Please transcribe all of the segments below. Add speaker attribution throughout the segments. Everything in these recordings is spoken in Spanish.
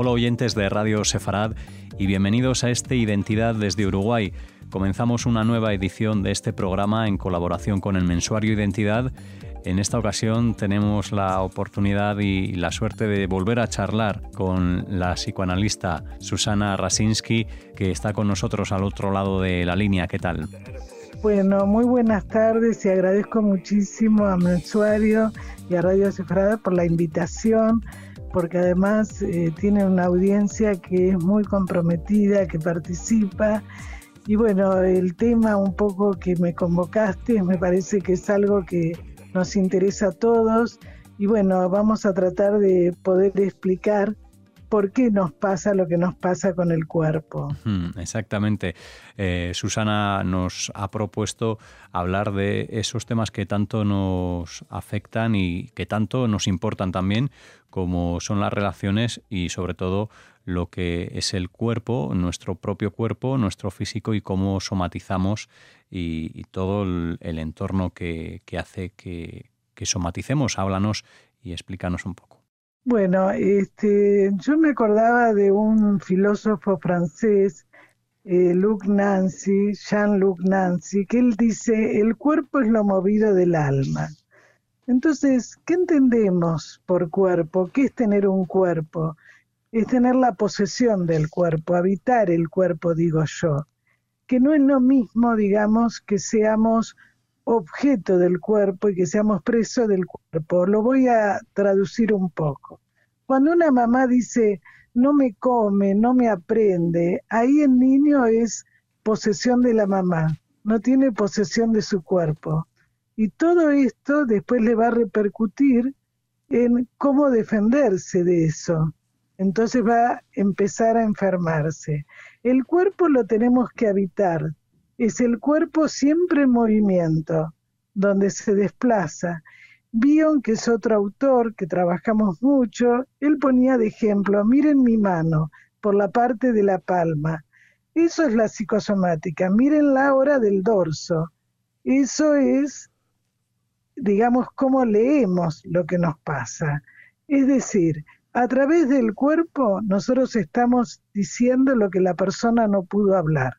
Speaker 1: Hola oyentes de Radio Sefarad y bienvenidos a este Identidad desde Uruguay. Comenzamos una nueva edición de este programa en colaboración con el Mensuario Identidad. En esta ocasión tenemos la oportunidad y la suerte de volver a charlar con la psicoanalista Susana Rasinski, que está con nosotros al otro lado de la línea. ¿Qué tal?
Speaker 2: Bueno, muy buenas tardes y agradezco muchísimo a Mensuario y a Radio Sefarad por la invitación, porque además tiene una audiencia que es muy comprometida, que participa. Y bueno, el tema un poco que me convocaste me parece que es algo que nos interesa a todos. Y bueno, vamos a tratar de poder explicar por qué nos pasa lo que nos pasa con el cuerpo.
Speaker 1: Exactamente. Susana nos ha propuesto hablar de esos temas que tanto nos afectan y que tanto nos importan también, como son las relaciones y sobre todo lo que es el cuerpo, nuestro propio cuerpo, nuestro físico y cómo somatizamos y todo el entorno que hace que somaticemos. Háblanos y explícanos un poco.
Speaker 2: Bueno, yo me acordaba de un filósofo francés, Jean-Luc Nancy, que él dice: el cuerpo es lo movido del alma. Entonces, ¿qué entendemos por cuerpo? ¿Qué es tener un cuerpo? Es tener la posesión del cuerpo, habitar el cuerpo, digo yo, que no es lo mismo, digamos, que seamos objeto del cuerpo y que seamos presos del cuerpo. Lo voy a traducir un poco. Cuando una mamá dice no me come, no me aprende, ahí el niño es posesión de la mamá, no tiene posesión de su cuerpo. Y todo esto después le va a repercutir en cómo defenderse de eso. Entonces va a empezar a enfermarse. El cuerpo lo tenemos que habitar. Es el cuerpo siempre en movimiento, donde se desplaza. Bion, que es otro autor que trabajamos mucho, él ponía de ejemplo: miren mi mano por la parte de la palma. Eso es la psicosomática. Mírenla ahora del dorso. Eso es, digamos, cómo leemos lo que nos pasa. Es decir, a través del cuerpo nosotros estamos diciendo lo que la persona no pudo hablar.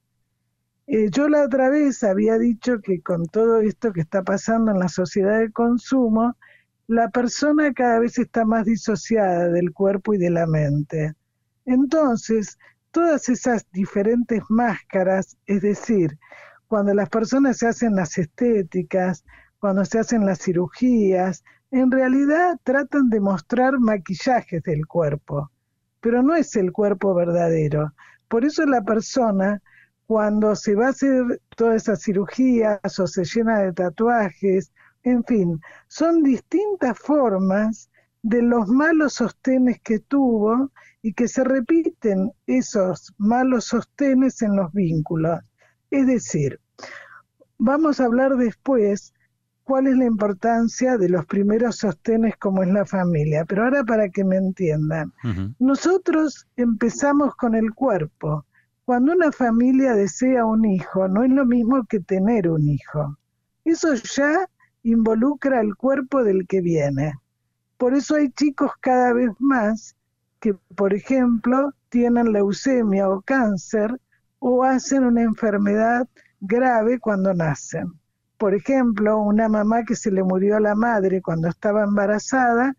Speaker 2: Yo la otra vez había dicho que con todo esto que está pasando en la sociedad de consumo, la persona cada vez está más disociada del cuerpo y de la mente. Entonces, todas esas diferentes máscaras, es decir, cuando las personas se hacen las estéticas, cuando se hacen las cirugías, en realidad tratan de mostrar maquillajes del cuerpo, pero no es el cuerpo verdadero. Por eso la persona, cuando se va a hacer todas esas cirugías o se llena de tatuajes, en fin, son distintas formas de los malos sostenes que tuvo y que se repiten esos malos sostenes en los vínculos. Es decir, vamos a hablar después cuál es la importancia de los primeros sostenes como es la familia, pero ahora para que me entiendan. Nosotros empezamos con el cuerpo. Cuando una familia desea un hijo, no es lo mismo que tener un hijo. Eso ya involucra el cuerpo del que viene. Por eso hay chicos cada vez más que, por ejemplo, tienen leucemia o cáncer o hacen una enfermedad grave cuando nacen. Por ejemplo, una mamá que se le murió a la madre cuando estaba embarazada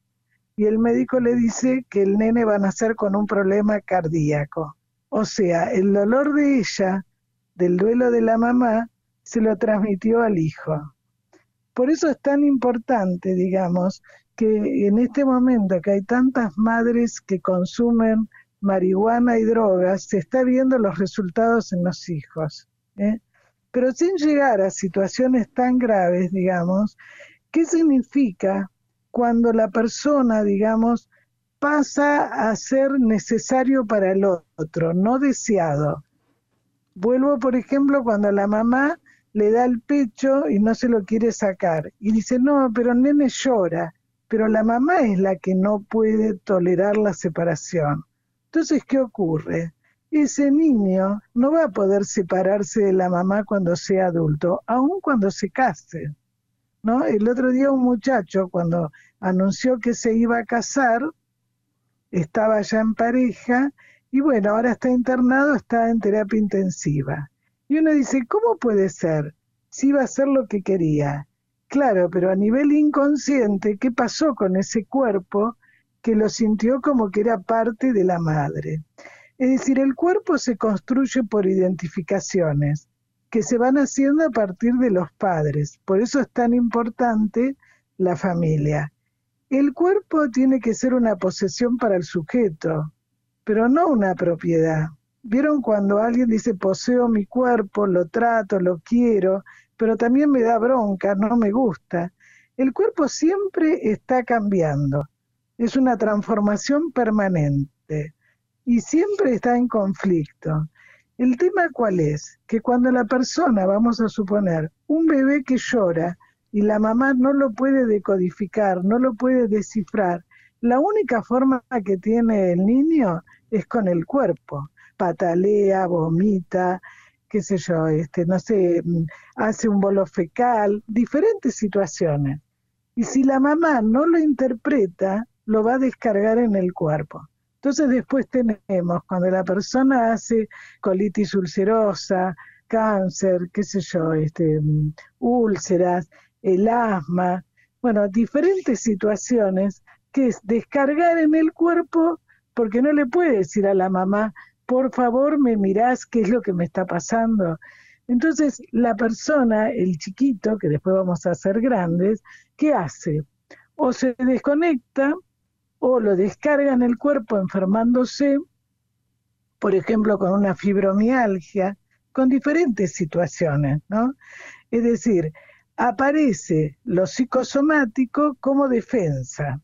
Speaker 2: y el médico le dice que el nene va a nacer con un problema cardíaco. O sea, el dolor de ella, del duelo de la mamá, se lo transmitió al hijo. Por eso es tan importante, digamos, que en este momento que hay tantas madres que consumen marihuana y drogas, se está viendo los resultados en los hijos, pero sin llegar a situaciones tan graves, digamos. ¿Qué significa cuando la persona, digamos, pasa a ser necesario para el otro, no deseado? Vuelvo, por ejemplo, cuando la mamá le da el pecho y no se lo quiere sacar, y dice: no, pero el nene llora, pero la mamá es la que no puede tolerar la separación. Entonces, ¿qué ocurre? Ese niño no va a poder separarse de la mamá cuando sea adulto, aun cuando se case, ¿no? El otro día un muchacho, cuando anunció que se iba a casar, estaba ya en pareja y bueno, ahora está internado, está en terapia intensiva. Y uno dice, ¿cómo puede ser? Si iba a hacer lo que quería. Claro, pero a nivel inconsciente, ¿qué pasó con ese cuerpo que lo sintió como que era parte de la madre? Es decir, el cuerpo se construye por identificaciones que se van haciendo a partir de los padres. Por eso es tan importante la familia. El cuerpo tiene que ser una posesión para el sujeto, pero no una propiedad. ¿Vieron cuando alguien dice poseo mi cuerpo, lo trato, lo quiero, pero también me da bronca, no me gusta? El cuerpo siempre está cambiando. Es una transformación permanente y siempre está en conflicto. El tema ¿cuál es? Que cuando la persona, vamos a suponer, un bebé que llora y la mamá no lo puede decodificar, no lo puede descifrar, la única forma que tiene el niño es con el cuerpo. Patalea, vomita, qué sé yo, no sé, hace un bolo fecal, diferentes situaciones. Y si la mamá no lo interpreta, lo va a descargar en el cuerpo. Entonces después tenemos, cuando la persona hace colitis ulcerosa, cáncer, qué sé yo, úlceras, el asma, bueno, diferentes situaciones que es descargar en el cuerpo porque no le puede decir a la mamá, por favor me mirás qué es lo que me está pasando. Entonces la persona, el chiquito, que después vamos a ser grandes, ¿qué hace? O se desconecta, o lo descarga en el cuerpo enfermándose, por ejemplo, con una fibromialgia, con diferentes situaciones, ¿no? Es decir, aparece lo psicosomático como defensa,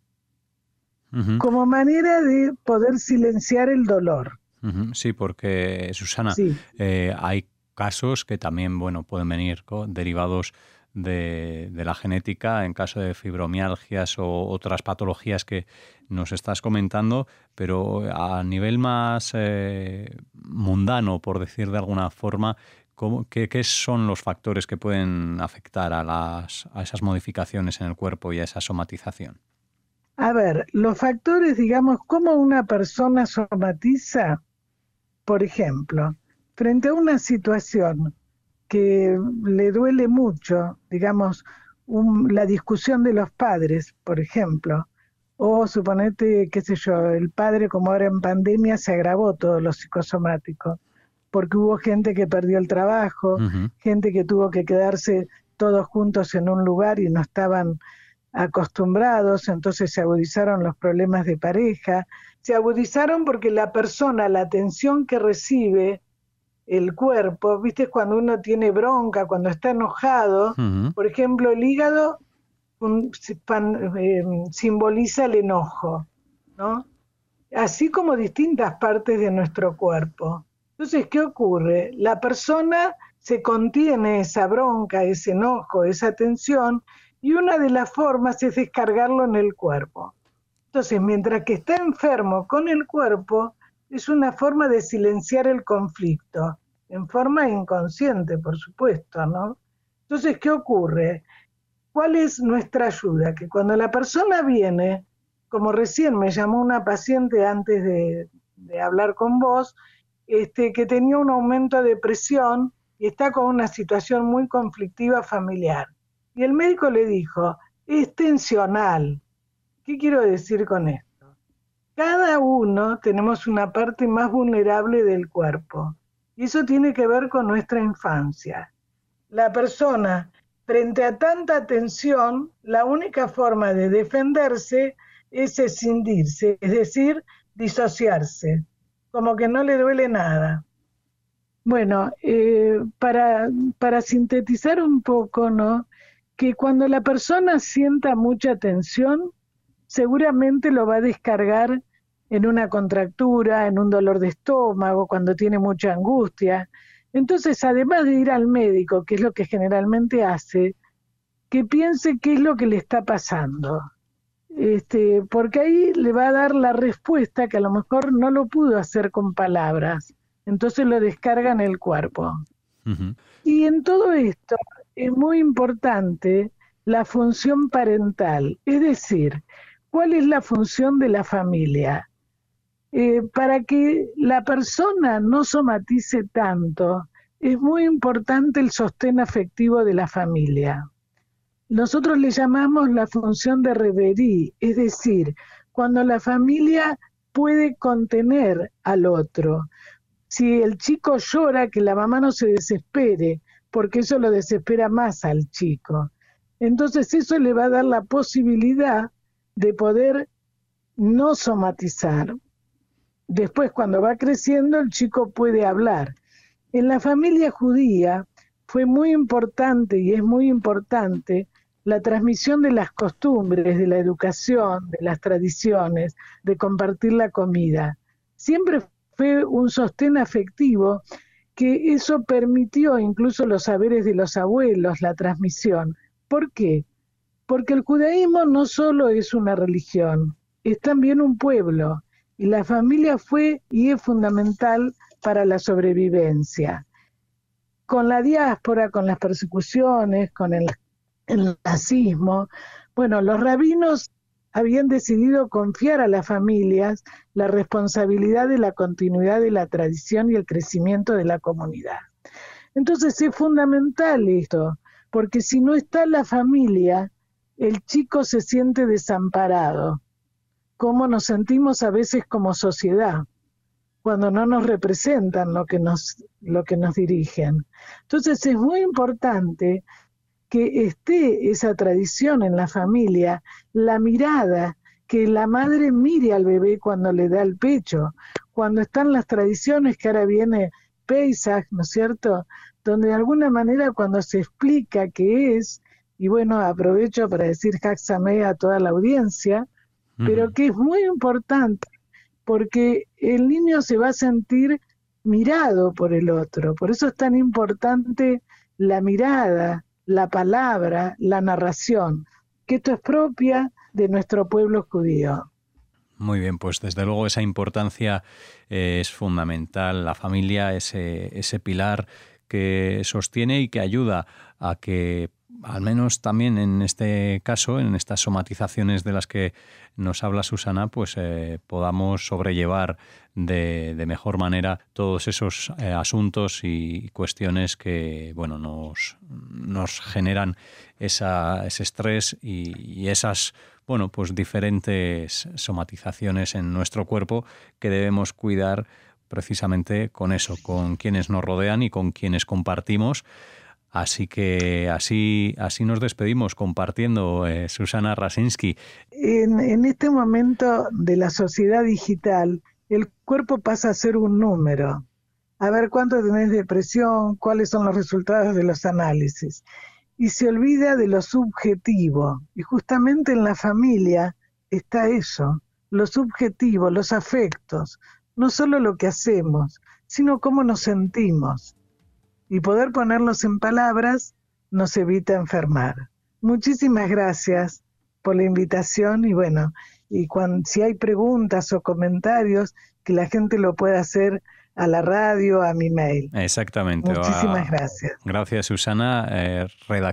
Speaker 2: como manera de poder silenciar el dolor.
Speaker 1: Sí, porque, Susana,
Speaker 2: Sí.
Speaker 1: hay casos que también, bueno, pueden venir derivados de la genética en caso de fibromialgias o otras patologías que nos estás comentando, pero a nivel más mundano, por decir de alguna forma, ¿qué son los factores que pueden afectar a esas modificaciones en el cuerpo y a esa somatización?
Speaker 2: A ver, los factores, digamos, cómo una persona somatiza, por ejemplo, frente a una situación que le duele mucho, digamos, la discusión de los padres, por ejemplo, o suponete, qué sé yo, el padre como ahora en pandemia se agravó todo lo psicosomático, porque hubo gente que perdió el trabajo, gente que tuvo que quedarse todos juntos en un lugar y no estaban acostumbrados, entonces se agudizaron los problemas de pareja, se agudizaron porque la persona, la atención que recibe el cuerpo, viste, cuando uno tiene bronca, cuando está enojado, por ejemplo, el hígado simboliza el enojo, ¿no? Así como distintas partes de nuestro cuerpo. Entonces, ¿qué ocurre? La persona se contiene esa bronca, ese enojo, esa tensión, y una de las formas es descargarlo en el cuerpo. Entonces, mientras que está enfermo con el cuerpo, es una forma de silenciar el conflicto, en forma inconsciente, por supuesto, ¿no? Entonces, ¿qué ocurre? ¿Cuál es nuestra ayuda? Que cuando la persona viene, como recién me llamó una paciente antes de hablar con vos, que tenía un aumento de presión y está con una situación muy conflictiva familiar. Y el médico le dijo, es tensional. ¿Qué quiero decir con esto? Cada uno tenemos una parte más vulnerable del cuerpo y eso tiene que ver con nuestra infancia. La persona, frente a tanta tensión, la única forma de defenderse es escindirse, es decir, disociarse, como que no le duele nada. Bueno, para sintetizar un poco, ¿no? Que cuando la persona sienta mucha tensión, seguramente lo va a descargar en una contractura, en un dolor de estómago, cuando tiene mucha angustia. Entonces, además de ir al médico, que es lo que generalmente hace, que piense qué es lo que le está pasando. Porque ahí le va a dar la respuesta que a lo mejor no lo pudo hacer con palabras. Entonces lo descarga en el cuerpo. Y en todo esto es muy importante la función parental, es decir, ¿cuál es la función de la familia? Para que la persona no somatice tanto, es muy importante el sostén afectivo de la familia. Nosotros le llamamos la función de reverie, es decir, cuando la familia puede contener al otro. Si el chico llora, que la mamá no se desespere, porque eso lo desespera más al chico. Entonces eso le va a dar la posibilidad de poder no somatizar. Después, cuando va creciendo, el chico puede hablar. En la familia judía fue muy importante y es muy importante la transmisión de las costumbres, de la educación, de las tradiciones, de compartir la comida. Siempre fue un sostén afectivo que eso permitió incluso los saberes de los abuelos, la transmisión. ¿Por qué? Porque el judaísmo no solo es una religión, es también un pueblo, y la familia fue y es fundamental para la sobrevivencia. Con la diáspora, con las persecuciones, con el nazismo, bueno, los rabinos habían decidido confiar a las familias la responsabilidad de la continuidad de la tradición y el crecimiento de la comunidad. Entonces es fundamental esto, porque si no está la familia, el chico se siente desamparado, como nos sentimos a veces como sociedad, cuando no nos representan lo que nos dirigen. Entonces es muy importante que esté esa tradición en la familia, la mirada, que la madre mire al bebé cuando le da el pecho, cuando están las tradiciones, que ahora viene Pesach, ¿no es cierto?, donde de alguna manera cuando se explica qué es, y bueno, aprovecho para decir Hag Sameach a toda la audiencia, pero que es muy importante, porque el niño se va a sentir mirado por el otro, por eso es tan importante la mirada, la palabra, la narración, que esto es propia de nuestro pueblo judío.
Speaker 1: Muy bien, pues desde luego esa importancia es fundamental. La familia, ese pilar que sostiene y que ayuda a que, al menos también en este caso, en estas somatizaciones de las que nos habla Susana, pues podamos sobrellevar de mejor manera todos esos asuntos y cuestiones que, bueno, nos generan ese estrés y esas, bueno, pues diferentes somatizaciones en nuestro cuerpo que debemos cuidar precisamente con eso, con quienes nos rodean y con quienes compartimos. Así que así nos despedimos compartiendo, Susana Rasinski.
Speaker 2: En este momento de la sociedad digital, el cuerpo pasa a ser un número. A ver cuánto tenés de presión, cuáles son los resultados de los análisis. Y se olvida de lo subjetivo. Y justamente en la familia está eso, lo subjetivo, los afectos. No solo lo que hacemos, sino cómo nos sentimos. Y poder ponerlos en palabras nos evita enfermar. Muchísimas gracias por la invitación y bueno, si hay preguntas o comentarios, que la gente lo pueda hacer a la radio, a mi mail.
Speaker 1: Exactamente.
Speaker 2: Muchísimas gracias.
Speaker 1: Gracias, Susana.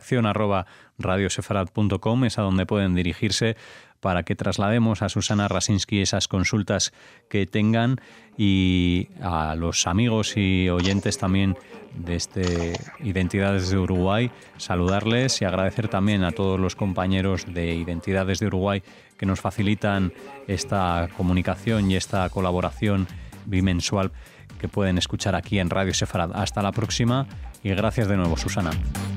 Speaker 1: redacción@radiosefarad.com es a donde pueden dirigirse para que traslademos a Susana Rasinski esas consultas que tengan, y a los amigos y oyentes también de Identidades de Uruguay, saludarles y agradecer también a todos los compañeros de Identidades de Uruguay que nos facilitan esta comunicación y esta colaboración bimensual que pueden escuchar aquí en Radio Sefarad. Hasta la próxima y gracias de nuevo, Susana.